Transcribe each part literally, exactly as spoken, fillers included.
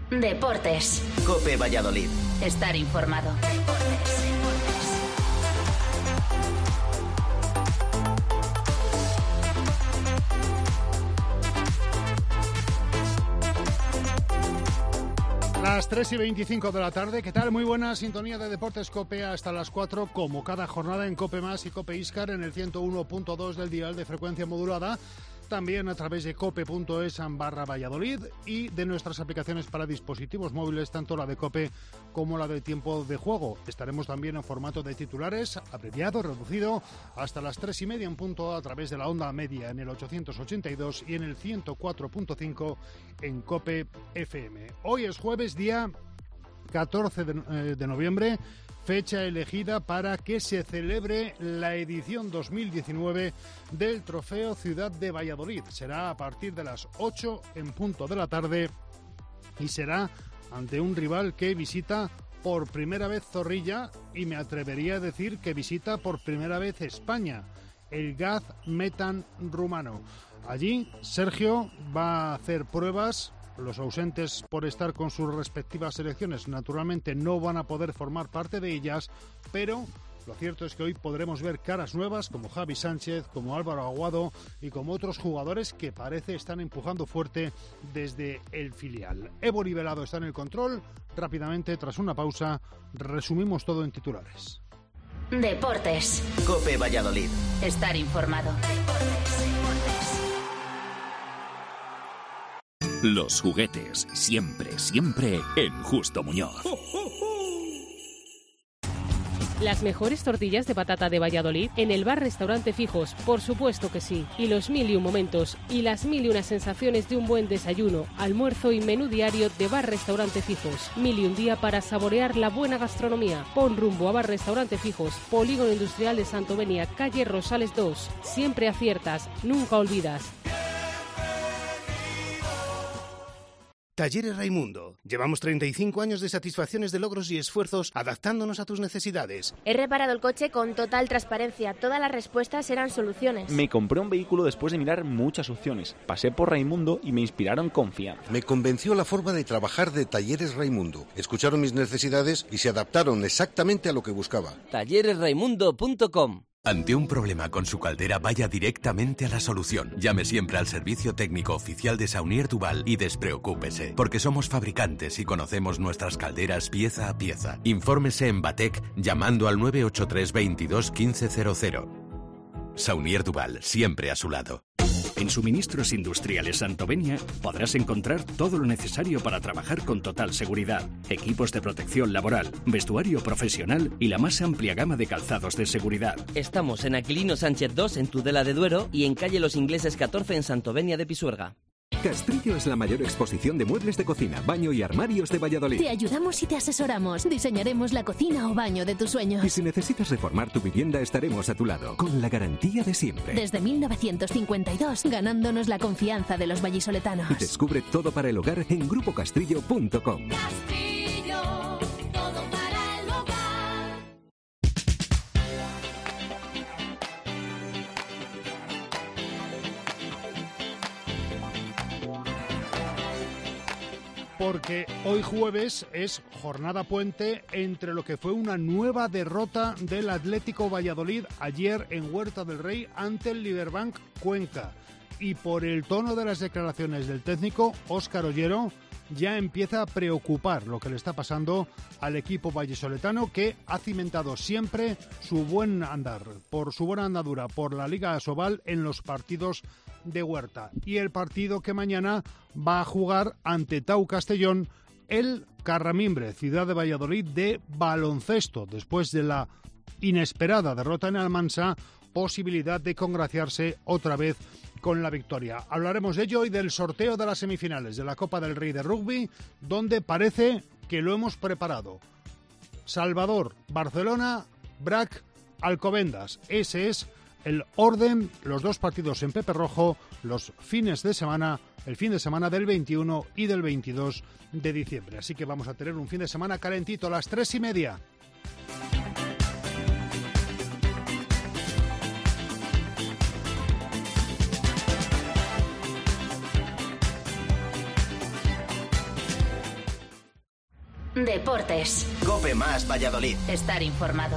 Deportes. COPE Valladolid. Estar informado. Deportes. Las tres y veinticinco de la tarde, ¿qué tal? Muy buena sintonía de Deportes COPE hasta las cuatro, como cada jornada en COPE Más y COPE Iscar en el ciento uno punto dos del dial de frecuencia modulada, también a través de cope punto es barra Valladolid y de nuestras aplicaciones para dispositivos móviles, tanto la de COPE como la de Tiempo de Juego. Estaremos también en formato de titulares, abreviado, reducido, hasta las tres y media en punto a través de la onda media en el ochocientos ochenta y dos y en el ciento cuatro punto cinco en COPE F M. Hoy es jueves, día catorce de noviembre, fecha elegida para que se celebre la edición dos mil diecinueve del Trofeo Ciudad de Valladolid. Será a partir de las ocho en punto de la tarde y será ante un rival que visita por primera vez Zorrilla y me atrevería a decir que visita por primera vez España, el Gaz Metan rumano. Allí Sergio va a hacer pruebas. Los ausentes por estar con sus respectivas selecciones naturalmente no van a poder formar parte de ellas, pero lo cierto es que hoy podremos ver caras nuevas como Javi Sánchez, como Álvaro Aguado y como otros jugadores que parece están empujando fuerte desde el filial. Evo Nivelado está en el control. Rápidamente, tras una pausa, resumimos todo en titulares. Deportes. COPE Valladolid. Estar informado. Deportes. Los juguetes, siempre, siempre en Justo Muñoz. Las mejores tortillas de patata de Valladolid en el bar-restaurante Fijos, por supuesto que sí. Y los mil y un momentos y las mil y unas sensaciones de un buen desayuno, almuerzo y menú diario de bar-restaurante Fijos. Mil y un día para saborear la buena gastronomía. Pon rumbo a bar-restaurante Fijos, Polígono Industrial de Santovenia, calle Rosales dos. Siempre aciertas, nunca olvidas. Talleres Raimundo. Llevamos treinta y cinco años de satisfacciones de logros y esfuerzos adaptándonos a tus necesidades. He reparado el coche con total transparencia. Todas las respuestas eran soluciones. Me compré un vehículo después de mirar muchas opciones. Pasé por Raimundo y me inspiraron confianza. Me convenció la forma de trabajar de Talleres Raimundo. Escucharon mis necesidades y se adaptaron exactamente a lo que buscaba. talleres raimundo punto com. Ante un problema con su caldera, vaya directamente a la solución. Llame siempre al servicio técnico oficial de Saunier Duval y despreocúpese, porque somos fabricantes y conocemos nuestras calderas pieza a pieza. Infórmese en Batec llamando al nueve ocho tres veintidós quince cero cero. Saunier Duval, siempre a su lado. En Suministros Industriales Santovenia podrás encontrar todo lo necesario para trabajar con total seguridad. Equipos de protección laboral, vestuario profesional y la más amplia gama de calzados de seguridad. Estamos en Aquilino Sánchez dos en Tudela de Duero y en calle Los Ingleses catorce en Santovenia de Pisuerga. Castrillo es la mayor exposición de muebles de cocina, baño y armarios de Valladolid. Te ayudamos y te asesoramos. Diseñaremos la cocina o baño de tus sueños. Y si necesitas reformar tu vivienda, estaremos a tu lado, con la garantía de siempre. Desde mil novecientos cincuenta y dos, ganándonos la confianza de los vallisoletanos. Descubre todo para el hogar en grupo castrillo punto com. Castrillo, todo para el hogar. Porque hoy jueves es jornada puente entre lo que fue una nueva derrota del Atlético Valladolid ayer en Huerta del Rey ante el Liberbank Cuenca. Y por el tono de las declaraciones del técnico, Óscar Ollero, ya empieza a preocupar lo que le está pasando al equipo vallisoletano, que ha cimentado siempre su buen andar, por su buena andadura por la Liga Asobal en los partidos de Huerta. Y el partido que mañana va a jugar ante Tau Castellón, el Carramimbre, ciudad de Valladolid, de baloncesto, después de la inesperada derrota en Almansa, posibilidad de congraciarse otra vez con la victoria. Hablaremos de ello y del sorteo de las semifinales de la Copa del Rey de Rugby, donde parece que lo hemos preparado. Salvador, Barcelona, Brac, Alcobendas. Ese es el orden, los dos partidos en Pepe Rojo, los fines de semana, el fin de semana del veintiuno y del veintidós de diciembre. Así que vamos a tener un fin de semana calentito a las tres y media. Deportes. Cope más Valladolid. Estar informado.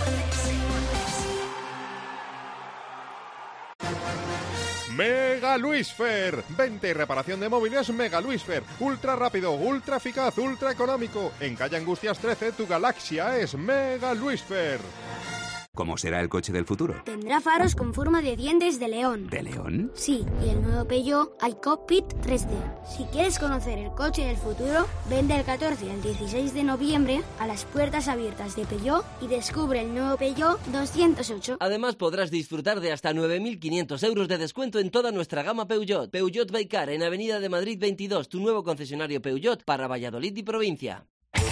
Mega Luisfer. Venta y reparación de móviles Mega Luisfer. Ultra rápido, ultra eficaz, ultra económico. En calle Angustias trece, tu galaxia es Mega Luisfer. ¿Cómo será el coche del futuro? Tendrá faros con forma de dientes de león. ¿De león? Sí, y el nuevo Peugeot iCockpit tres D. Si quieres conocer el coche del futuro, ven del catorce al dieciséis de noviembre a las puertas abiertas de Peugeot y descubre el nuevo Peugeot doscientos ocho. Además podrás disfrutar de hasta nueve mil quinientos euros de descuento en toda nuestra gama Peugeot. Peugeot by Car en Avenida de Madrid veintidós, tu nuevo concesionario Peugeot para Valladolid y provincia.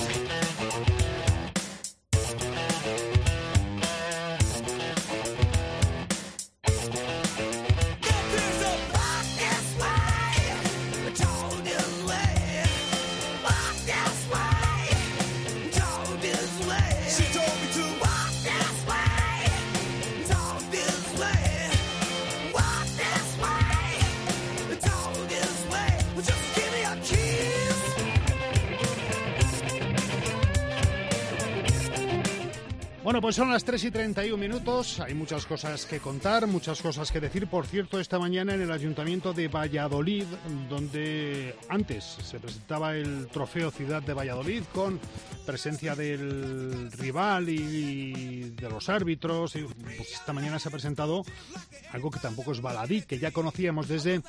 Bueno, pues son las tres y treinta y un minutos, hay muchas cosas que contar, muchas cosas que decir. Por cierto, esta mañana en el Ayuntamiento de Valladolid, donde antes se presentaba el Trofeo Ciudad de Valladolid con presencia del rival y de los árbitros, y pues esta mañana se ha presentado algo que tampoco es baladí, que ya conocíamos desde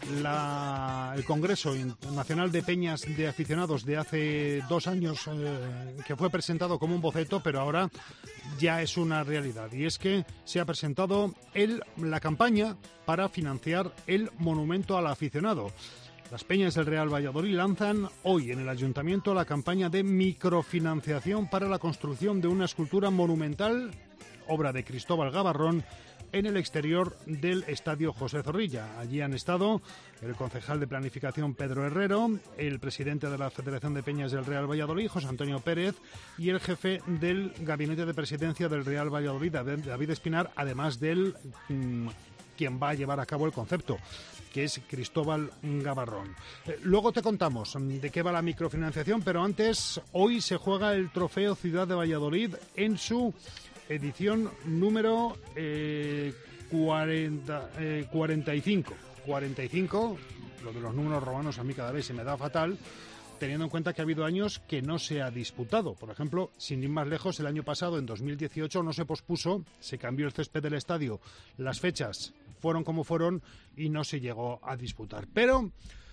la, el Congreso Nacional de Peñas de Aficionados de hace dos años, eh, que fue presentado como un boceto, pero ahora ya es una realidad, y es que se ha presentado el, la campaña para financiar el monumento al aficionado. Las Peñas del Real Valladolid lanzan hoy en el Ayuntamiento la campaña de microfinanciación para la construcción de una escultura monumental, obra de Cristóbal Gavarrón, en el exterior del Estadio José Zorrilla. Allí han estado el concejal de Planificación Pedro Herrero, el presidente de la Federación de Peñas del Real Valladolid, José Antonio Pérez, y el jefe del Gabinete de Presidencia del Real Valladolid, David Espinar, además del mmm, quien va a llevar a cabo el concepto, que es Cristóbal Gavarrón. Eh, luego te contamos de qué va la microfinanciación, pero antes, hoy se juega el Trofeo Ciudad de Valladolid en su edición número eh, cuarenta, eh, cuarenta y cinco. cuarenta y cinco, lo de los números romanos a mí cada vez se me da fatal, teniendo en cuenta que ha habido años que no se ha disputado. Por ejemplo, sin ir más lejos, el año pasado, en dos mil dieciocho, no se pospuso, se cambió el césped del estadio, las fechas fueron como fueron y no se llegó a disputar. Pero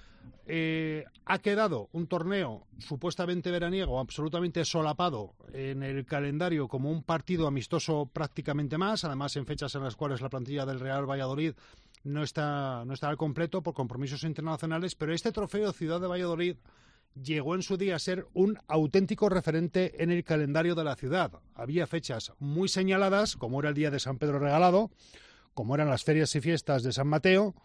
Eh, ha quedado un torneo supuestamente veraniego, absolutamente solapado en el calendario como un partido amistoso prácticamente más, además en fechas en las cuales la plantilla del Real Valladolid no está, no está al completo por compromisos internacionales, pero este Trofeo Ciudad de Valladolid llegó en su día a ser un auténtico referente en el calendario de la ciudad. Había fechas muy señaladas, como era el Día de San Pedro Regalado, como eran las ferias y fiestas de San Mateo,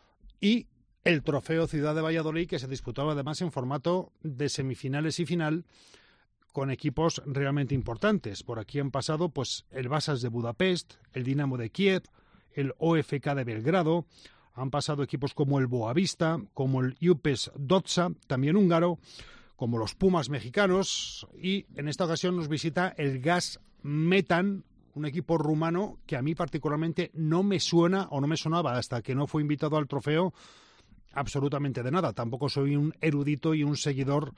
y el Trofeo Ciudad de Valladolid, que se disputaba además en formato de semifinales y final con equipos realmente importantes. Por aquí han pasado pues el Vasas de Budapest, el Dinamo de Kiev, el O F K de Belgrado, han pasado equipos como el Boavista, como el U P E S Dotsa, también húngaro, como los Pumas mexicanos, y en esta ocasión nos visita el Gas Metan, un equipo rumano que a mí particularmente no me suena o no me sonaba hasta que no fue invitado al trofeo absolutamente de nada. Tampoco soy un erudito y un seguidor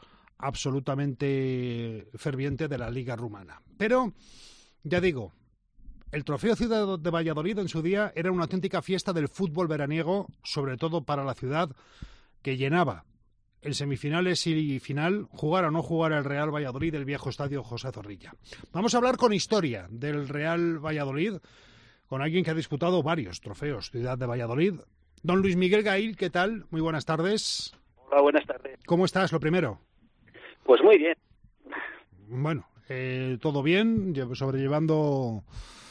absolutamente ferviente de la Liga Rumana. Pero, ya digo, el Trofeo Ciudad de Valladolid en su día era una auténtica fiesta del fútbol veraniego, sobre todo para la ciudad, que llenaba en semifinales y final, jugar o no jugar el Real Valladolid del viejo estadio José Zorrilla. Vamos a hablar con historia del Real Valladolid, con alguien que ha disputado varios trofeos Ciudad de Valladolid. Don Luis Miguel Gail, ¿qué tal? Muy buenas tardes. Hola, buenas tardes. ¿Cómo estás, lo primero? Pues muy bien. Bueno, eh, todo bien, sobrellevando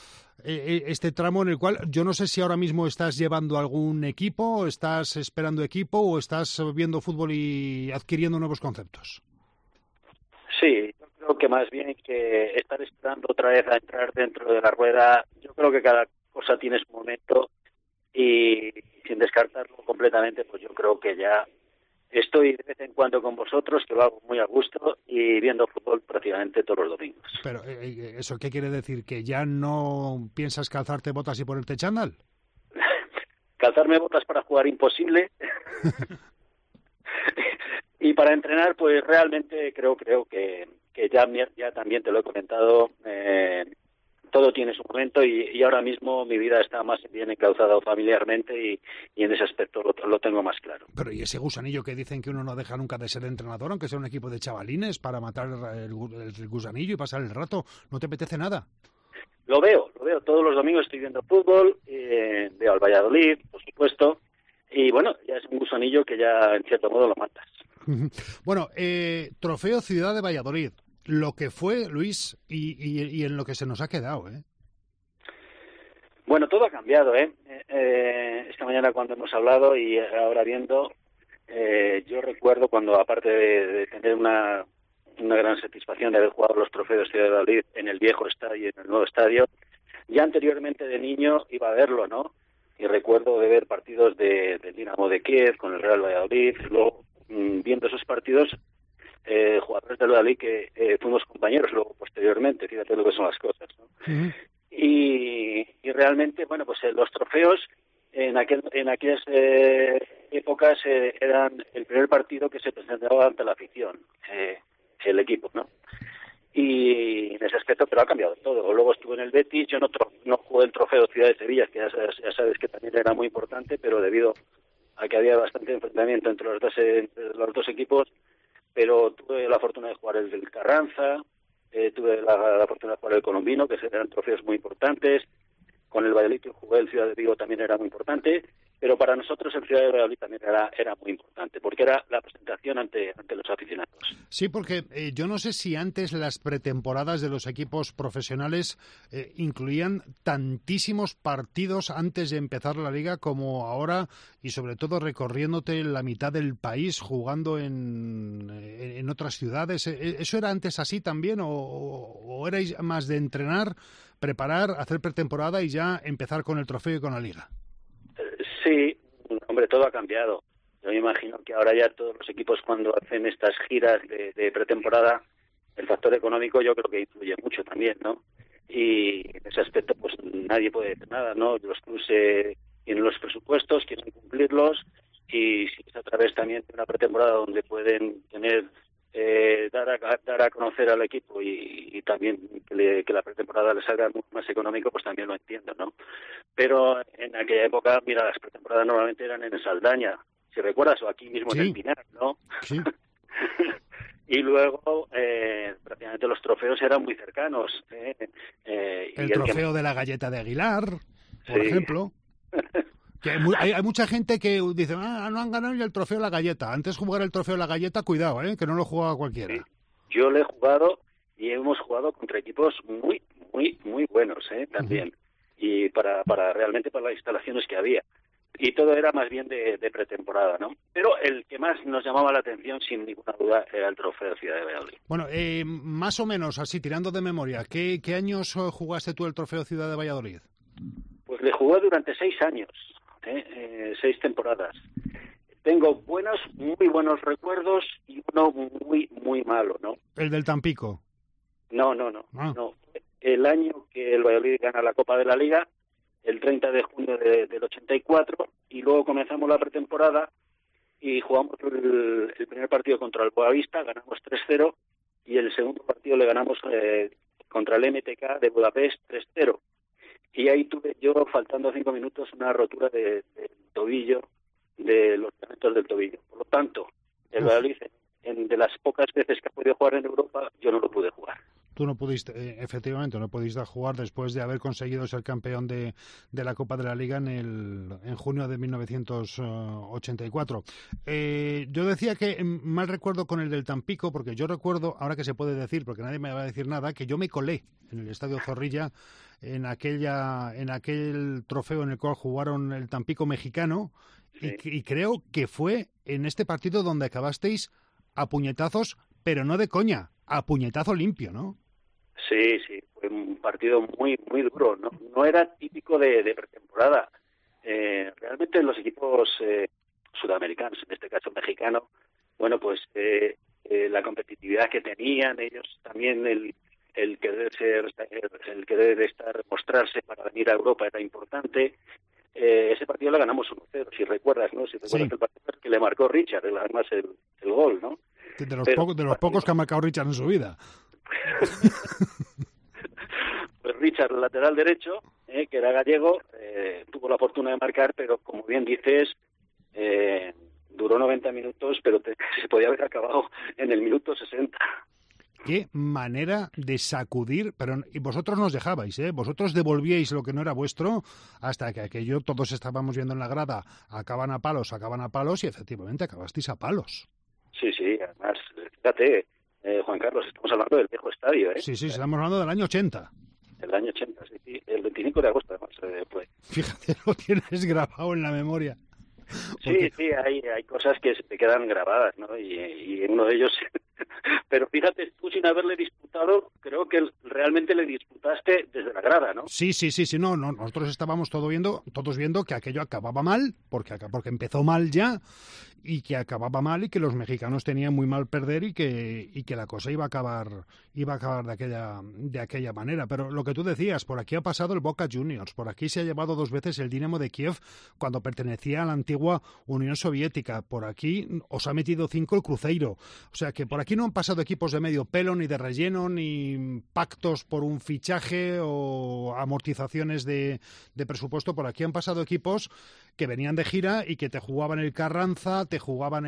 eh, este tramo en el cual yo no sé si ahora mismo estás llevando algún equipo, estás esperando equipo o estás viendo fútbol y adquiriendo nuevos conceptos. Sí, yo creo que más bien que estar esperando otra vez a entrar dentro de la rueda, yo creo que cada cosa tiene su momento y sin descartarlo completamente, pues yo creo que ya estoy de vez en cuando con vosotros, que lo hago muy a gusto, y viendo fútbol prácticamente todos los domingos. Pero, eh, ¿eso qué quiere decir? ¿Que ya no piensas calzarte botas y ponerte chándal? Calzarme botas para jugar imposible. Y para entrenar, pues realmente creo creo que, que ya, ya también te lo he comentado, eh, todo tiene su momento y, y ahora mismo mi vida está más bien encauzada familiarmente y, y en ese aspecto lo, lo tengo más claro. Pero ¿y ese gusanillo que dicen que uno no deja nunca de ser entrenador, aunque sea un equipo de chavalines, para matar el, el gusanillo y pasar el rato? ¿No te apetece nada? Lo veo, lo veo. Todos los domingos estoy viendo fútbol, eh, veo al Valladolid, por supuesto, y bueno, ya es un gusanillo que ya en cierto modo lo matas. Bueno, eh, Trofeo Ciudad de Valladolid, lo que fue, Luis, y, y, y en lo que se nos ha quedado, ¿eh? Bueno, todo ha cambiado, ¿eh? eh esta mañana cuando hemos hablado y ahora viendo, eh, yo recuerdo cuando, aparte de, de tener una, una gran satisfacción de haber jugado los trofeos Ciudad de Valladolid en el viejo estadio y en el nuevo estadio, ya anteriormente de niño iba a verlo, ¿no? Y recuerdo de ver partidos de, de Dinamo de Kiev con el Real Valladolid, luego mmm, viendo esos partidos, eh, jugadores del Valladolid que eh, fuimos compañeros luego posteriormente, fíjate lo que son las cosas, ¿no? Uh-huh. Y, y realmente, bueno, pues eh, los trofeos en aquel en aquellas eh, épocas eh, eran el primer partido que se presentaba ante la afición, eh, el equipo, ¿no? Y en ese aspecto, pero ha cambiado todo. Luego estuve en el Betis, yo no, tro- no jugué el trofeo Ciudad de Sevilla, que ya sabes, ya sabes que también era muy importante, pero debido a que había bastante enfrentamiento entre los dos, entre los dos equipos, pero tuve la fortuna de jugar el del Carranza, eh, tuve la, la fortuna de jugar el Colombino, que eran trofeos muy importantes. Con el Valladolid jugué el Ciudad de Vigo, también era muy importante, pero para nosotros el Ciudad de Valladolid también era, era muy importante, porque era la presentación ante, ante los aficionados. Sí, porque eh, yo no sé si antes las pretemporadas de los equipos profesionales eh, incluían tantísimos partidos antes de empezar la liga como ahora, y sobre todo recorriéndote la mitad del país, jugando en, en, en otras ciudades. ¿Eso era antes así también o, o erais más de entrenar, preparar, hacer pretemporada y ya empezar con el trofeo y con la liga? Sí, hombre, todo ha cambiado. Yo me imagino que ahora ya todos los equipos cuando hacen estas giras de, de pretemporada, el factor económico yo creo que influye mucho también, ¿no? Y en ese aspecto pues nadie puede decir nada, ¿no? Los clubes eh, tienen los presupuestos, quieren cumplirlos y si es a través también de una pretemporada donde pueden tener eh, dar, a, dar a conocer al equipo y, y también que, le, que la pretemporada les salga mucho más económico, pues también lo entiendo, ¿no? Pero en aquella época, mira, las pretemporadas normalmente eran en Saldaña, si recuerdas, o aquí mismo sí. En el Pinar, ¿no? Sí. Y luego, eh, prácticamente los trofeos eran muy cercanos. ¿eh? Eh, el y trofeo el que... de la galleta de Aguilar, por sí. ejemplo. Que hay, hay, hay mucha gente que dice, ah, no han ganado ya el trofeo de la galleta. Antes de jugar el trofeo de la galleta, cuidado, ¿eh? Que no lo jugaba cualquiera. Sí. Yo lo he jugado y hemos jugado contra equipos muy, muy, muy buenos, ¿eh? También. Uh-huh. Y para, para realmente para las instalaciones que había. Y todo era más bien de, de pretemporada, ¿no? Pero el que más nos llamaba la atención, sin ninguna duda, era el trofeo Ciudad de Valladolid. Bueno, eh, más o menos, así, tirando de memoria, ¿qué, qué años jugaste tú el trofeo Ciudad de Valladolid? Pues le jugué durante seis años, ¿eh? Eh, seis temporadas. Tengo buenos, muy buenos recuerdos y uno muy, muy malo, ¿no? ¿El del Tampico? No, no, no. Ah. no. El año que el Valladolid gana la Copa de la Liga, el treinta de junio de, del ochenta y cuatro, y luego comenzamos la pretemporada y jugamos el, el primer partido contra el Boavista, ganamos tres cero, y el segundo partido le ganamos eh, contra el M T K de Budapest tres cero. Y ahí tuve yo, faltando cinco minutos, una rotura de, de tobillo, de los ligamentos del tobillo. Por lo tanto, el Valladolid, en, de las pocas veces que ha podido jugar en Europa, yo no lo pude jugar. Tú no pudiste, eh, efectivamente, no pudiste jugar después de haber conseguido ser campeón de, de la Copa de la Liga en el en junio de mil novecientos ochenta y cuatro. Eh, yo decía que mal recuerdo con el del Tampico, porque yo recuerdo, ahora que se puede decir, porque nadie me va a decir nada, que yo me colé en el Estadio Zorrilla en aquella en aquel trofeo en el cual jugaron el Tampico mexicano, sí. y, y creo que fue en este partido donde acabasteis a puñetazos, pero no de coña, a puñetazo limpio, ¿no? Sí, sí, fue un partido muy muy duro, no, no era típico de, de pretemporada. Eh, realmente los equipos eh, sudamericanos, en este caso mexicano, bueno, pues eh, eh, la competitividad que tenían ellos, también el, el querer ser, el querer estar, mostrarse para venir a Europa era importante. Eh, ese partido lo ganamos uno cero, si recuerdas, ¿no? Si recuerdas sí. el partido que le marcó Richard, además el, el gol, ¿no? De los, Pero, po- de los pocos que ha marcado Richard en su vida. Pues Richard, el lateral derecho, eh, que era gallego, eh, tuvo la fortuna de marcar, pero como bien dices, eh, duró noventa minutos, pero te, se podía haber acabado en el minuto sesenta. Qué manera de sacudir, pero y vosotros nos dejabais, ¿eh? Vosotros devolvíais lo que no era vuestro hasta que aquello todos estábamos viendo en la grada, acaban a palos, acaban a palos y efectivamente acabasteis a palos. Sí, sí, además, fíjate, eh, Juan Carlos, estamos hablando del viejo estadio, ¿eh? Sí, sí, estamos hablando del año ochenta. El año ochenta, sí, sí, el veinticinco de agosto además eh, fue. Fíjate, lo tienes grabado en la memoria. Porque... Sí, sí, hay, hay cosas que se te quedan grabadas, ¿no? Y, y uno de ellos... Pero fíjate, tú sin haberle disputado, creo que realmente le disputaste desde la grada, ¿no? Sí, sí, sí, sí, no, no nosotros estábamos todo viendo, todos viendo que aquello acababa mal, porque, porque empezó mal ya, y que acababa mal y que los mexicanos tenían muy mal perder y que, y que la cosa iba a acabar, iba a acabar de aquella, de aquella manera. Pero lo que tú decías, por aquí ha pasado el Boca Juniors, por aquí se ha llevado dos veces el Dinamo de Kiev cuando pertenecía a la antigua Unión Soviética, por aquí os ha metido cinco el Cruzeiro, o sea que por aquí no han pasado equipos de medio pelo, ni de relleno, ni pactos por un fichaje o amortizaciones de, de presupuesto. Por aquí han pasado equipos que venían de gira y que te jugaban el Carranza, te jugaban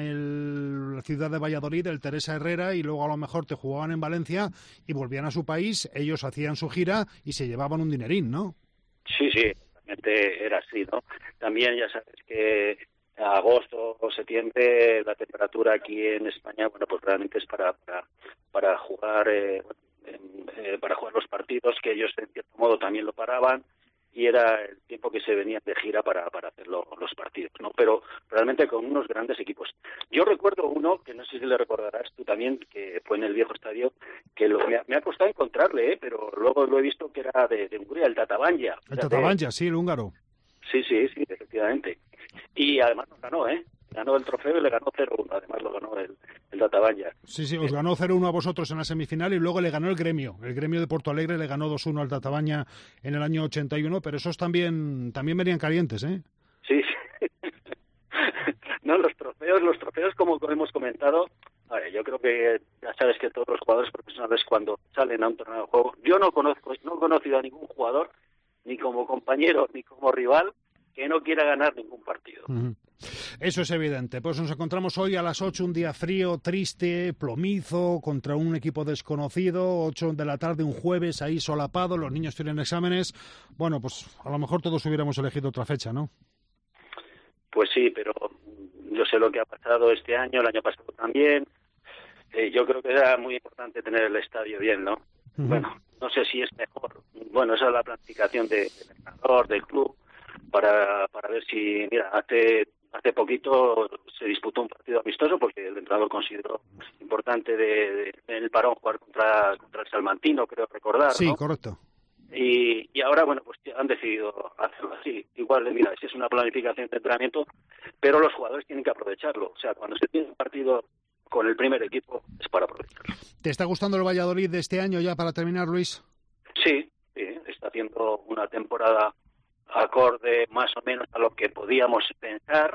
el la Ciudad de Valladolid, el Teresa Herrera, y luego a lo mejor te jugaban en Valencia y volvían a su país, ellos hacían su gira y se llevaban un dinerín, ¿no? Sí, sí, realmente era así, ¿no? También ya sabes que agosto o septiembre la temperatura aquí en España, bueno, pues realmente es para para, para jugar eh, eh, para jugar los partidos, que ellos en cierto modo también lo paraban, y era el tiempo que se venían de gira para para hacer lo, los partidos, ¿no? Pero realmente con unos grandes equipos. Yo recuerdo uno, que no sé si le recordarás tú también, que fue en el viejo estadio, que lo, me, ha, me ha costado encontrarle, ¿eh? Pero luego lo he visto que era de, de Hungría, el Tatabanya. El Tatabanya, sí, el húngaro. Sí, sí, sí, efectivamente. Y además nos ganó, ¿eh? Ganó el trofeo y le ganó cero uno, además lo ganó el, el Tatabanya. Sí, sí, os ganó cero uno a vosotros en la semifinal y luego le ganó el Gremio. El Gremio de Porto Alegre le ganó dos uno al Tatabanya en el año ochenta y uno, pero esos también también venían calientes, ¿eh? Sí, sí. No, los trofeos, los trofeos como hemos comentado, ver, yo creo que ya sabes que todos los jugadores profesionales cuando salen a un torneo de juego, yo no conozco, no he conocido a ningún jugador, ni como compañero, ni como rival, que no quiera ganar ningún partido. Uh-huh. Eso es evidente. Pues nos encontramos hoy a las ocho, un día frío, triste, plomizo, contra un equipo desconocido, ocho de la tarde, un jueves, ahí solapado, los niños tienen exámenes. Bueno, pues a lo mejor todos hubiéramos elegido otra fecha, ¿no? Pues sí, pero yo sé lo que ha pasado este año, el año pasado también. Eh, yo creo que era muy importante tener el estadio bien, ¿no? Uh-huh. Bueno, no sé si es mejor. Bueno, esa es la planificación de, del entrenador, del club, para para ver si, mira, hace hace poquito se disputó un partido amistoso porque el entrenador consideró importante de, de, en el parón jugar contra contra el Salmantino, creo recordar, sí, ¿no? Correcto. Y, y ahora, bueno, pues han decidido hacerlo así. Igual, mira, si es una planificación de entrenamiento, pero los jugadores tienen que aprovecharlo. O sea, cuando se tiene un partido con el primer equipo, es para aprovecharlo. ¿Te está gustando el Valladolid de este año ya para terminar, Luis? Sí, sí, está haciendo una temporada acorde más o menos a lo que podíamos pensar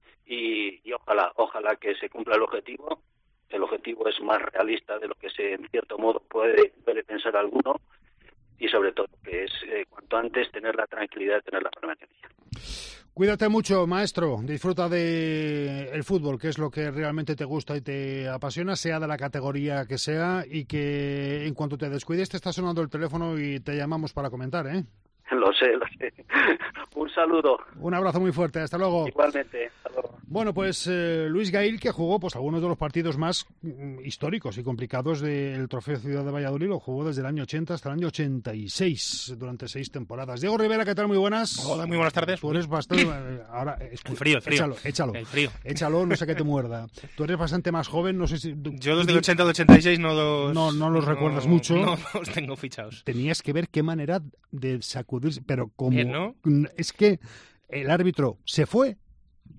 y, y ojalá, ojalá que se cumpla el objetivo. El objetivo es más realista de lo que se, en cierto modo, puede, puede pensar alguno. Y sobre todo que es eh, cuanto antes tener la tranquilidad de tener la permanencia. Cuídate mucho, maestro. Disfruta de el fútbol, que es lo que realmente te gusta y te apasiona, sea de la categoría que sea, y que en cuanto te descuides te está sonando el teléfono y te llamamos para comentar, ¿eh? Lo sé, lo sé. Un saludo. Un abrazo muy fuerte. Hasta luego. Igualmente. Hasta luego. Bueno, pues eh, Luis Gail, que jugó pues algunos de los partidos más mm, históricos y complicados del Trofeo Ciudad de Valladolid, lo jugó desde el año ochenta hasta el año ochenta y seis, durante seis temporadas. Diego Rivera, ¿qué tal? Muy buenas. Hola, muy buenas tardes. Tú eres bastante... Ahora, el frío, el frío. Échalo, échalo. El frío. Échalo, no sé qué te muerda. Tú eres bastante más joven, no sé si... Yo desde el ochenta al ochenta y seis no los... No, no los no, recuerdas mucho. No, no los tengo fichados. Tenías que ver qué manera de sacudirse, pero como... Bien, ¿no? Es que el árbitro se fue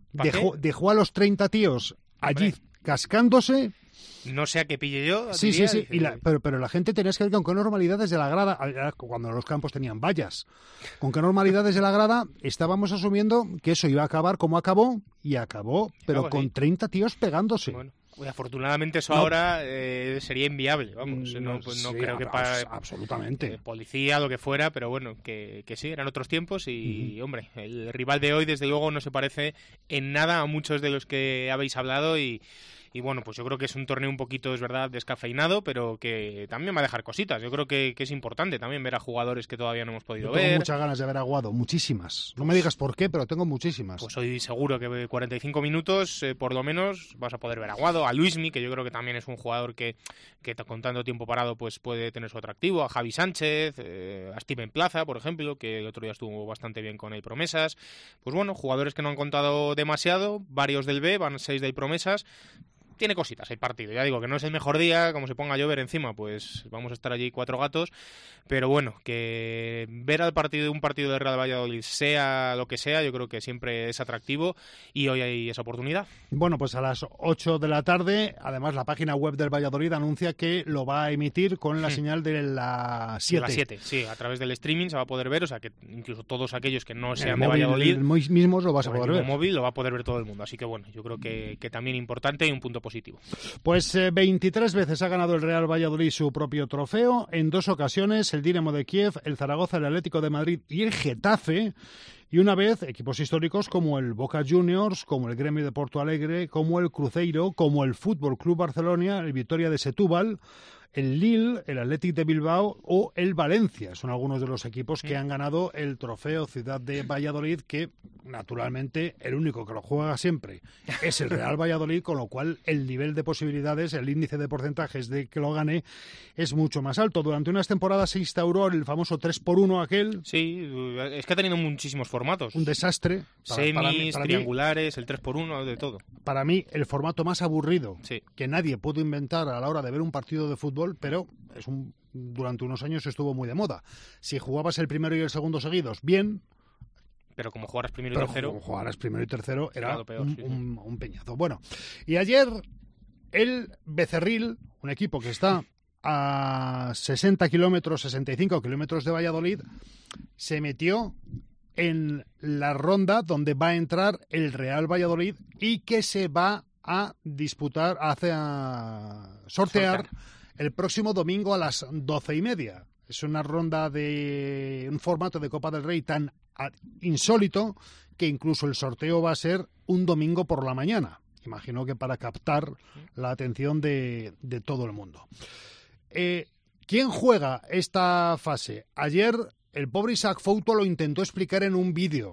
dejó, dejó a los treinta tíos allí Hombre. cascándose. No sé a qué pille yo. Sí, diría, sí, sí. Y la, pero, pero la gente tenía que ver con qué normalidad desde la grada, cuando los campos tenían vallas, con qué normalidad desde la grada estábamos asumiendo que eso iba a acabar como acabó, y acabó, pero Acabo, con sí. treinta tíos pegándose. Bueno. Afortunadamente eso no. ahora eh, sería inviable, vamos, no, no, pues no sí, creo que para absolutamente eh, policía, lo que fuera, pero bueno, que, que sí, eran otros tiempos y, uh-huh. hombre, el rival de hoy desde luego no se parece en nada a muchos de los que habéis hablado y, y bueno, pues yo creo que es un torneo un poquito, es verdad, descafeinado, pero que también va a dejar cositas. Yo creo que, que es importante también ver a jugadores que todavía no hemos podido yo ver. Tengo muchas ganas de ver a Aguado, muchísimas. No me digas por qué, pero tengo muchísimas. Pues hoy seguro que cuarenta y cinco minutos, eh, por lo menos, vas a poder ver a Aguado, a Luismi, que yo creo que también es un jugador que, que con tanto tiempo parado pues puede tener su atractivo, a Javi Sánchez, eh, a Steven Plaza, por ejemplo, que el otro día estuvo bastante bien con el Promesas. Pues bueno, jugadores que no han contado demasiado, varios del B, van seis del Promesas. Tiene cositas el partido, ya digo que no es el mejor día, como se ponga a llover encima, pues vamos a estar allí cuatro gatos, pero bueno, que ver al partido un partido de Real Valladolid, sea lo que sea, yo creo que siempre es atractivo y hoy hay esa oportunidad. Bueno, pues a las ocho de la tarde, además la página web del Valladolid anuncia que lo va a emitir con la hmm. señal de la siete. De la siete, sí, a través del streaming se va a poder ver, o sea que incluso todos aquellos que no sean el de móvil, Valladolid, el mismos lo vas a poder ver. El móvil lo va a poder ver todo el mundo, así que bueno, yo creo que, que también importante y un punto positivo. Pues eh, veintitrés veces ha ganado el Real Valladolid su propio trofeo, en dos ocasiones el Dinamo de Kiev, el Zaragoza, el Atlético de Madrid y el Getafe, y una vez equipos históricos como el Boca Juniors, como el Gremio de Porto Alegre, como el Cruzeiro, como el Fútbol Club Barcelona, el Vitoria de Setúbal, el Lille, el Athletic de Bilbao o el Valencia. Son algunos de los equipos que han ganado el trofeo Ciudad de Valladolid, que naturalmente el único que lo juega siempre es el Real Valladolid, con lo cual el nivel de posibilidades, el índice de porcentajes de que lo gane es mucho más alto. Durante unas temporadas se instauró el famoso tres por uno aquel. Sí, es que ha tenido muchísimos formatos. Un desastre. Para, Semis, para mí, para triangulares, mí, el tres por uno, de todo. Para mí el formato más aburrido sí. que nadie pudo inventar a la hora de ver un partido de fútbol, pero es un, durante unos años estuvo muy de moda. Si jugabas el primero y el segundo seguidos, bien. Pero como jugaras primero y pero tercero. Como jugaras primero y tercero era claro, peor, un, sí, un, un peñazo. Bueno, y ayer el Becerril, un equipo que está a sesenta kilómetros, sesenta y cinco kilómetros de Valladolid, se metió en la ronda donde va a entrar el Real Valladolid y que se va a disputar, a, a sortear Sortear. el próximo domingo a las doce y media. Es una ronda de un formato de Copa del Rey tan insólito que incluso el sorteo va a ser un domingo por la mañana. Imagino que para captar la atención de, de todo el mundo. Eh, ¿Quién juega esta fase? Ayer el pobre Isaac Fouto lo intentó explicar en un vídeo.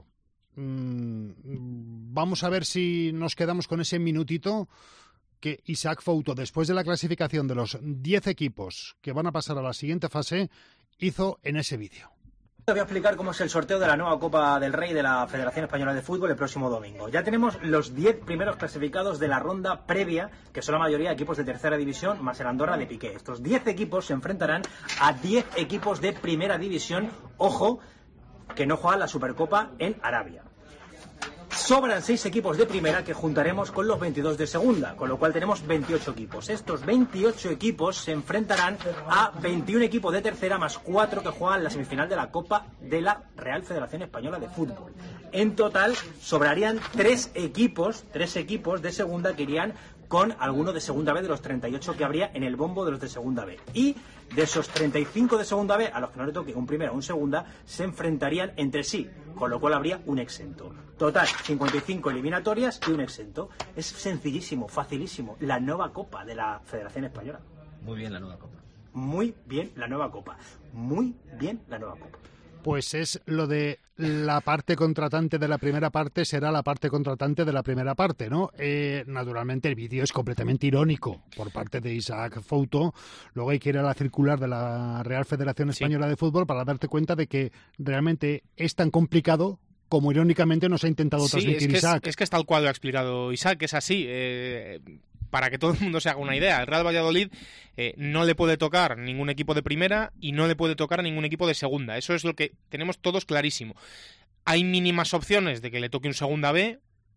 Mm, vamos a ver si nos quedamos con ese minutito que Isaac Fouto, después de la clasificación de los diez equipos que van a pasar a la siguiente fase, hizo en ese vídeo. Te voy a explicar cómo es el sorteo de la nueva Copa del Rey de la Federación Española de Fútbol el próximo domingo. Ya tenemos los diez primeros clasificados de la ronda previa, que son la mayoría de equipos de tercera división, más el Andorra de Piqué. Estos diez equipos se enfrentarán a diez equipos de primera división. Ojo, que no juegan la Supercopa en Arabia. Sobran seis equipos de primera que juntaremos con los veintidós de segunda, con lo cual tenemos veintiocho equipos. Estos veintiocho equipos se enfrentarán a veintiún equipos de tercera más cuatro que juegan la semifinal de la Copa de la Real Federación Española de Fútbol. En total sobrarían tres equipos, tres equipos de segunda que irían con alguno de segunda B de los treinta y ocho que habría en el bombo de los de segunda B. Y de esos treinta y cinco de segunda B, a los que no le toque un primera o un segunda, se enfrentarían entre sí, con lo cual habría un exento. Total, cincuenta y cinco eliminatorias y un exento. Es sencillísimo, facilísimo. La nueva Copa de la Federación Española. Muy bien la nueva Copa. Muy bien la nueva Copa. Muy bien la nueva Copa. Pues es lo de la parte contratante de la primera parte será la parte contratante de la primera parte, ¿no? Eh, naturalmente el vídeo es completamente irónico por parte de Isaac Fouto. Luego hay que ir a la circular de la Real Federación Española sí. de Fútbol para darte cuenta de que realmente es tan complicado como irónicamente nos ha intentado sí, transmitir es que Isaac. Es, es que es tal cual lo ha explicado Isaac, es así. Eh... Para que todo el mundo se haga una idea, el Real Valladolid eh, no le puede tocar ningún equipo de primera y no le puede tocar a ningún equipo de segunda. Eso es lo que tenemos todos clarísimo. Hay mínimas opciones de que le toque un segunda B,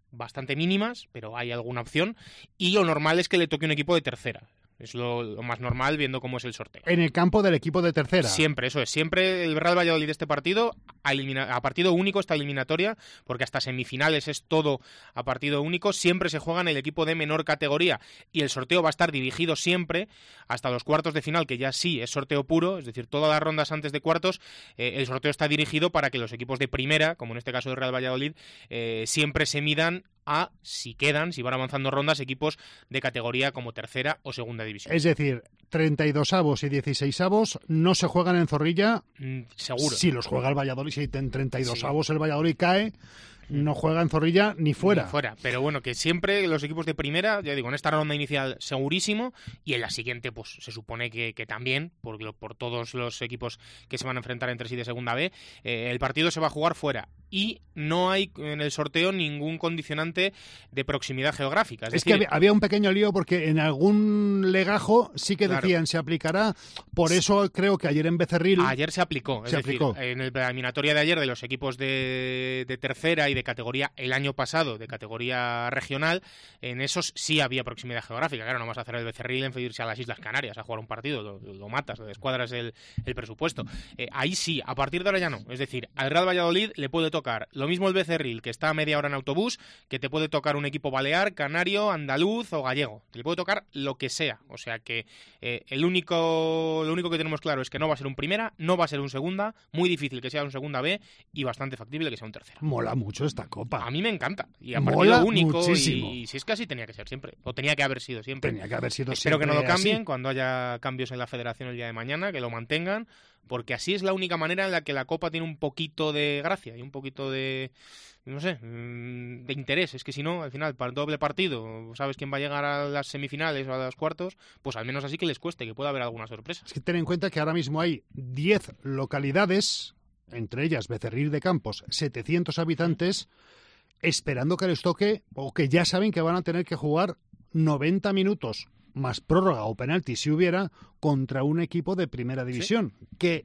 bastante mínimas, pero hay alguna opción, y lo normal es que le toque un equipo de tercera. Es lo, lo más normal viendo cómo es el sorteo. En el campo del equipo de tercera. Siempre, eso es. Siempre el Real Valladolid de este partido, a, elimina, a partido único esta eliminatoria, porque hasta semifinales es todo a partido único, siempre se juega en el equipo de menor categoría y el sorteo va a estar dirigido siempre hasta los cuartos de final, que ya sí es sorteo puro, es decir, todas las rondas antes de cuartos, eh, el sorteo está dirigido para que los equipos de primera, como en este caso el Real Valladolid, eh, siempre se midan a, si quedan, si van avanzando rondas, equipos de categoría como tercera o segunda división. Es decir, treinta y dos avos y dieciséis avos no se juegan en Zorrilla. Mm, seguro. Si los juega el Valladolid, si en treinta y dos sí. avos el Valladolid cae, no juega en Zorrilla ni fuera. Ni fuera, pero bueno, que siempre los equipos de primera, ya digo, en esta ronda inicial segurísimo, y en la siguiente pues se supone que, que también, por, por todos los equipos que se van a enfrentar entre sí de segunda B, eh, el partido se va a jugar fuera. Y no hay en el sorteo ningún condicionante de proximidad geográfica. Es, es decir, que había un pequeño lío porque en algún legajo sí que decían claro. se aplicará, por eso creo que ayer en Becerril... Ayer se aplicó, es se decir, aplicó. en la eliminatoria de ayer de los equipos de, de tercera y de categoría, el año pasado de categoría regional, en esos sí había proximidad geográfica. Claro, no vas a hacer el Becerril en irse a las Islas Canarias a jugar un partido, lo, lo matas, lo descuadras el, el presupuesto. Eh, ahí sí, a partir de ahora ya no. Es decir, al Real Valladolid le puede tocar lo mismo el Becerril, que está a media hora en autobús, que te puede tocar un equipo balear, canario, andaluz o gallego. Te puede tocar lo que sea. O sea que eh, el único lo único que tenemos claro es que no va a ser un primera, no va a ser un segunda, muy difícil que sea un segunda B y bastante factible que sea un tercera. Mola mucho esta copa. A mí me encanta. Y a Mola partido único muchísimo. Y, y si es que así tenía que ser siempre. O tenía que haber sido siempre. Tenía que haber sido Espero siempre que no lo cambien así. Cuando haya cambios en la federación el día de mañana, que lo mantengan, porque así es la única manera en la que la Copa tiene un poquito de gracia y un poquito de, no sé, de interés. Es que si no, al final, para el doble partido, sabes quién va a llegar a las semifinales o a los cuartos, pues al menos así que les cueste, que pueda haber alguna sorpresa. Es que ten en cuenta que ahora mismo hay diez localidades, entre ellas Becerril de Campos, setecientos habitantes, esperando que les toque, o que ya saben que van a tener que jugar noventa minutos más prórroga o penalti si hubiera, contra un equipo de primera división, ¿sí? Que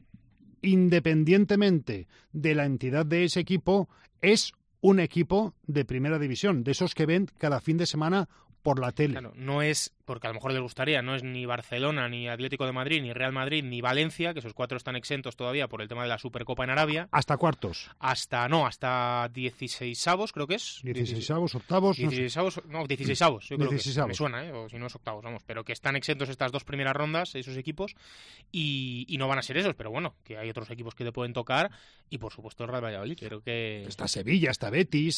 independientemente de la entidad de ese equipo, es un equipo de primera división, de esos que ven cada fin de semana por la tele. Claro, no es, porque a lo mejor les gustaría, no es ni Barcelona, ni Atlético de Madrid, ni Real Madrid, ni Valencia, que esos cuatro están exentos todavía por el tema de la Supercopa en Arabia. Hasta cuartos. Hasta, no, hasta dieciseisavos creo que es. dieciseisavos, octavos. dieciseisavos, no, dieciseisavos, yo creo dieciseisavos. que me suena, ¿eh? O si no es octavos, vamos, pero que están exentos estas dos primeras rondas, esos equipos, y, y no van a ser esos, pero bueno, que hay otros equipos que te pueden tocar, y por supuesto el Real Valladolid, creo que... Está Sevilla, está Betis,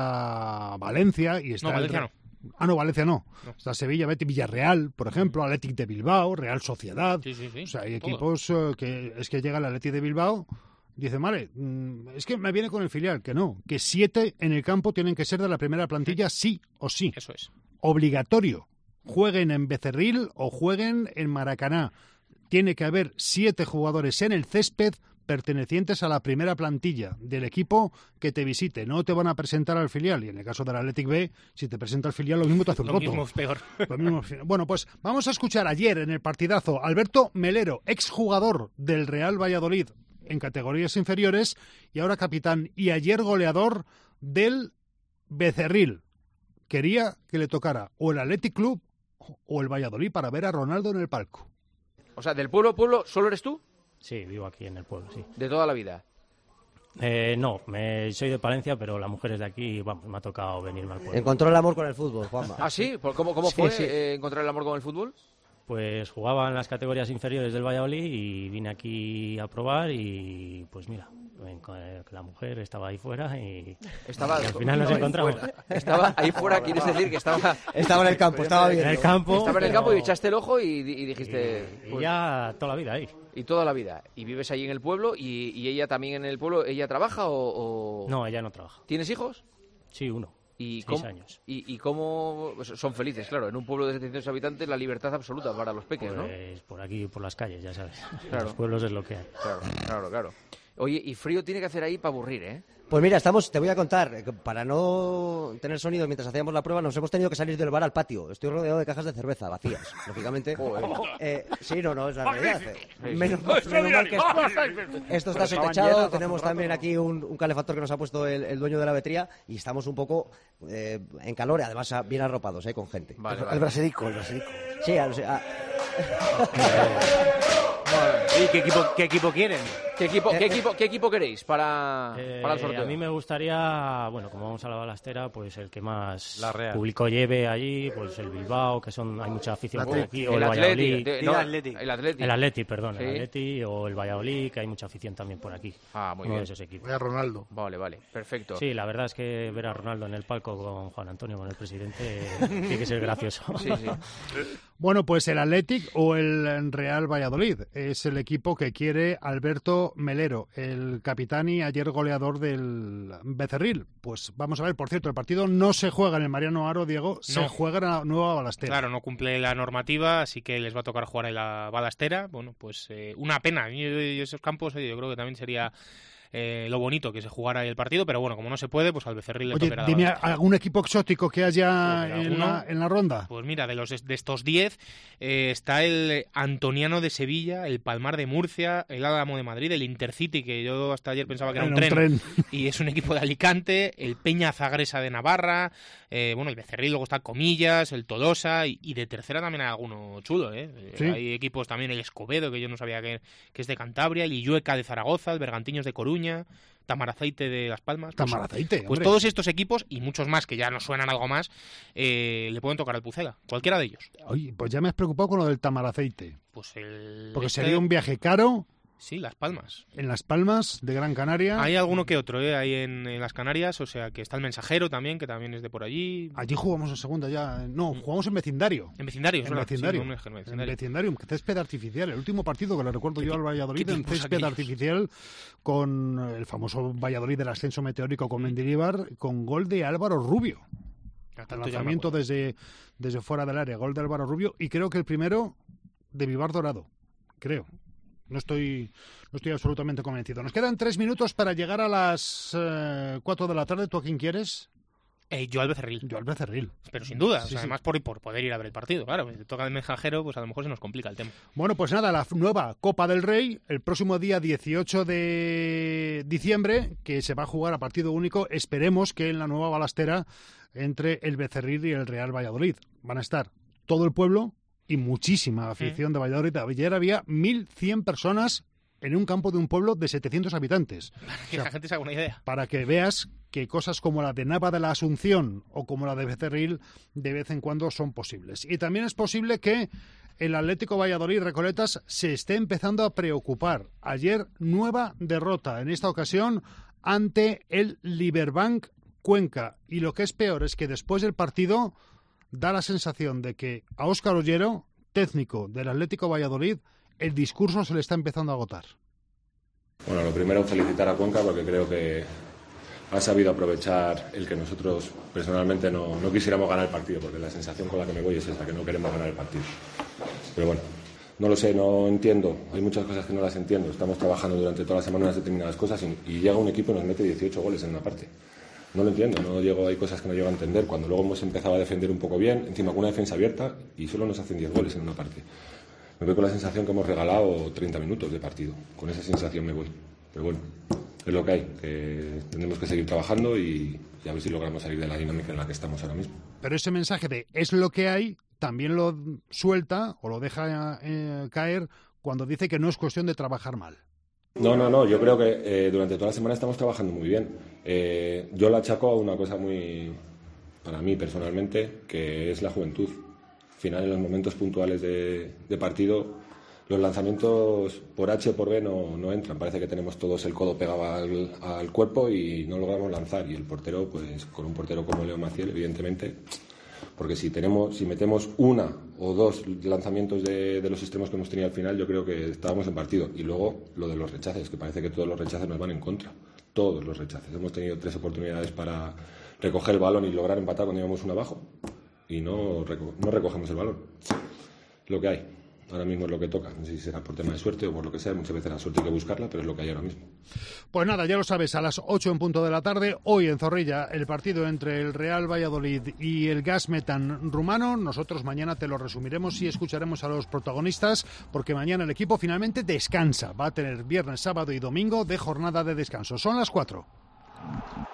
está Valencia, y está... No, Valencia el... no. Ah, no, Valencia no. no. Está Sevilla, Betis, Villarreal, por ejemplo, Athletic de Bilbao, Real Sociedad. Sí, sí, sí. O sea, hay Todo. equipos uh, que es que llega el Athletic de Bilbao, dice, vale, mmm, es que me viene con el filial, que no, que siete en el campo tienen que ser de la primera plantilla sí o sí. Eso es. Obligatorio. Jueguen en Becerril o jueguen en Maracaná. Tiene que haber siete jugadores en el césped pertenecientes a la primera plantilla del equipo que te visite. No te van a presentar al filial. Y en el caso del Athletic B, si te presenta al filial, lo mismo te hace un lo roto. Mismo es peor. Lo mismo es peor. Bueno, pues vamos a escuchar ayer en el partidazo Alberto Melero, exjugador del Real Valladolid en categorías inferiores y ahora capitán y ayer goleador del Becerril. Quería que le tocara o el Athletic Club o el Valladolid para ver a Ronaldo en el palco. O sea, ¿del pueblo pueblo solo eres tú? Sí, vivo aquí en el pueblo, sí. ¿De toda la vida? Eh, no, me, soy de Palencia, pero la mujer es de aquí y vamos, me ha tocado venirme al pueblo. Encontró el amor con el fútbol, Juanma. ¿Ah, sí? ¿Cómo, cómo Sí, fue sí. eh, encontrar el amor con el fútbol? Pues jugaba en las categorías inferiores del Valladolid y vine aquí a probar y pues mira, la mujer estaba ahí fuera y, estaba, y al final nos encontramos. Fuera. Estaba ahí fuera, quieres decir que estaba... Estaba en el campo, estaba bien. En el campo. Estaba en el pero... campo y echaste el ojo y, y dijiste... Y, y ya toda la vida ahí. Y toda la vida. ¿Y vives ahí en el pueblo? ¿Y, y ella también en el pueblo? ¿Ella trabaja o, o...? No, ella no trabaja. ¿Tienes hijos? Sí, uno. ¿Y Seis cómo, años. Y, ¿Y cómo son felices? Claro, en un pueblo de setecientos habitantes la libertad absoluta para los peques, ¿no? Pues por aquí, por las calles, ya sabes. Claro. Los pueblos es lo que hay. Claro, claro, claro. Oye, y frío tiene que hacer ahí para aburrir, ¿eh? Pues mira, estamos, te voy a contar, para no tener sonido mientras hacíamos la prueba, nos hemos tenido que salir del bar al patio. Estoy rodeado de cajas de cerveza vacías, lógicamente. eh, sí, no, no, es la realidad. Menos, menos mal que esto, esto está techado. Tenemos también aquí un, un calefactor que nos ha puesto el, el dueño de la vetría y estamos un poco eh, en calor y además bien arropados, eh, con gente. Vale, el, vale. el braserico, el braserico. Sí, al, a... ¿Y qué equipo, qué equipo quieren? ¿Qué equipo, qué Eh, equipo, qué equipo queréis para, Eh, para el sorteo? A mí me gustaría, bueno, como vamos a la balastera, pues el que más La Real. público lleve allí, pues el Bilbao, que son hay mucha afición por aquí, o el el, Valladolid. Atleti, de- no, el Atleti. El Atleti, perdón, Sí. el Atleti o el Valladolid, que hay mucha afición también por aquí. Ah, muy Uno bien. de esos equipos. Voy a Ronaldo. Vale, vale, perfecto. Sí, la verdad es que ver a Ronaldo en el palco con Juan Antonio, con el presidente, tiene que ser gracioso. Sí, sí. Bueno, pues el Athletic o el Real Valladolid es el equipo que quiere Alberto Melero, el capitán y ayer goleador del Becerril. Pues vamos a ver, por cierto, el partido no se juega en el Mariano Aro, Diego, se No. juega en la Nueva Balastera. Claro, no cumple la normativa, así que les va a tocar jugar en la balastera. Bueno, pues eh, una pena. Y esos campos, oye, yo creo que también sería eh, lo bonito que se jugara ahí el partido, pero bueno, como no se puede, pues al Becerril le Oye, tocará. dime algún equipo exótico que haya Pues, en, la, en la ronda. Pues mira, de los de estos diez eh, está el Antoniano de Sevilla, el Palmar de Murcia, el Álamo de Madrid, el Intercity, que yo hasta ayer pensaba que era un, Era un tren, tren. y es un equipo de Alicante, el Peña Zagresa de Navarra, eh, bueno, el Becerril, luego está Comillas, el Tolosa, y, y de tercera también hay alguno chulo, ¿eh? Sí. Hay equipos también, el Escobedo, que yo no sabía que, que es de Cantabria, el Illueca de Zaragoza, el Bergantiños de Coruña, Tamaraceite de Las Palmas. Pues, Tamaraceite, Pues hombre. todos estos equipos, y muchos más que ya nos suenan algo más, eh, le pueden tocar al Pucela, cualquiera de ellos. Oye, pues ya me has preocupado con lo del Tamaraceite. Pues el... Porque este- sería un viaje caro Sí, Las Palmas. en Las Palmas de Gran Canaria. Hay alguno que otro, ¿eh? Ahí en, en las Canarias, o sea que está el Mensajero también, que también es de por allí. Allí jugamos en segunda ya. No, jugamos en vecindario. En vecindario, es En verdad. vecindario. Sí, no, no, es que en En vecindario. vecindario, césped artificial. El último partido que le recuerdo yo al Valladolid qué en tiempos césped aquellos? artificial con el famoso Valladolid del ascenso meteórico con Mendilibar, con gol de Álvaro Rubio. A El tanto ya me lanzamiento acuerdo. desde, desde fuera del área, gol de Álvaro Rubio, y creo que el primero de Vivar Dorado. Creo. No estoy, no estoy absolutamente convencido. Nos quedan tres minutos para llegar a las eh, cuatro de la tarde. ¿Tú a quién quieres? Eh, yo al Becerril. Yo al Becerril. Pero sin duda, Sí, o sea, sí. además por, por poder ir a ver el partido. Claro, si te toca el Mensajero, pues a lo mejor se nos complica el tema. Bueno, pues nada, la nueva Copa del Rey, el próximo día dieciocho de diciembre, que se va a jugar a partido único. Esperemos que en la nueva balastera entre el Becerril y el Real Valladolid. Van a estar todo el pueblo y muchísima afición de Valladolid. Ayer había mil cien personas en un campo de un pueblo de setecientos habitantes. Que la gente se haga una idea. Para que veas que cosas como la de Nava de la Asunción o como la de Becerril de vez en cuando son posibles. Y también es posible que el Atlético Valladolid Recoletas se esté empezando a preocupar. Ayer nueva derrota, en esta ocasión ante el Liberbank Cuenca. Y lo que es peor es que después del partido da la sensación de que a Óscar Ollero, técnico del Atlético Valladolid, el discurso se le está empezando a agotar. Bueno, lo primero felicitar a Cuenca porque creo que ha sabido aprovechar el que nosotros personalmente no, no quisiéramos ganar el partido, porque la sensación con la que me voy es esa, que no queremos ganar el partido. Pero bueno, no lo sé, no entiendo, hay muchas cosas que no las entiendo. Estamos trabajando durante toda la semana unas determinadas cosas y, y llega un equipo y nos mete dieciocho goles en una parte. No lo entiendo, no llego, hay cosas que no llego a entender. Cuando luego hemos empezado a defender un poco bien, encima con una defensa abierta y solo nos hacen diez goles en una parte. Me voy con la sensación que hemos regalado treinta minutos de partido. Con esa sensación me voy. Pero bueno, es lo que hay, que tenemos que seguir trabajando y, y a ver si logramos salir de la dinámica en la que estamos ahora mismo. Pero ese mensaje de es lo que hay también lo suelta o lo deja eh, caer cuando dice que no es cuestión de trabajar mal. No, no, no, yo creo que eh, durante toda la semana estamos trabajando muy bien. Eh, yo lo achaco a una cosa muy, para mí personalmente, que es la juventud. Al final, en los momentos puntuales de, de partido, los lanzamientos por H o por B no, no entran. Parece que tenemos todos el codo pegado al, al cuerpo y no logramos lanzar. Y el portero, pues con un portero como Leo Maciel, evidentemente, porque si tenemos, si metemos una o dos lanzamientos de, de los extremos que hemos tenido al final, yo creo que estábamos en partido. Y luego lo de los rechaces, que parece que todos los rechaces nos van en contra. Todos los rechaces. Hemos tenido tres oportunidades para recoger el balón y lograr empatar cuando íbamos uno abajo. Y no, reco- no recogemos el balón. Lo que hay. ahora mismo es lo que toca. No sé si será por tema de suerte o por lo que sea, muchas veces la suerte hay que buscarla, pero es lo que hay ahora mismo. Pues nada, ya lo sabes, a las ocho en punto de la tarde, hoy en Zorrilla, el partido entre el Real Valladolid y el Gas Metan rumano. Nosotros mañana te lo resumiremos y escucharemos a los protagonistas, porque mañana el equipo finalmente descansa. Va a tener viernes, sábado y domingo de jornada de descanso. Son las cuatro.